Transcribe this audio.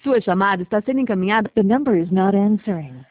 Sua chamada está sendo encaminhada. The number is not answering.